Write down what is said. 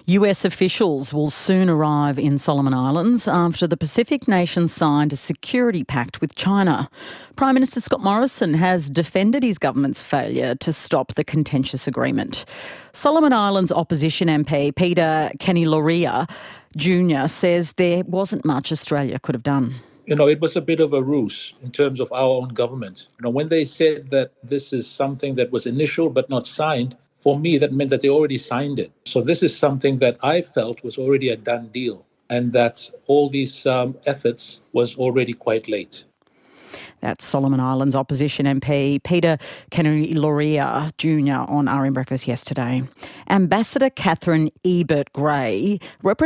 US officials will soon arrive in Solomon Islands after the Pacific nations signed a security pact with China. Prime Minister Scott Morrison has defended his government's failure to stop the contentious agreement. Solomon Islands opposition MP Peter Kenilorea Jr. says there wasn't much Australia could have done. It was a bit of a ruse in terms of our own government. When they said that this is something that was initial but not signed, for me, that meant that they already signed it. So this is something that I felt was already a done deal, and that all these efforts was already quite late. That's Solomon Islands opposition MP Peter Kenilorea Jr. on RM Breakfast yesterday. Ambassador Catherine Ebert-Gray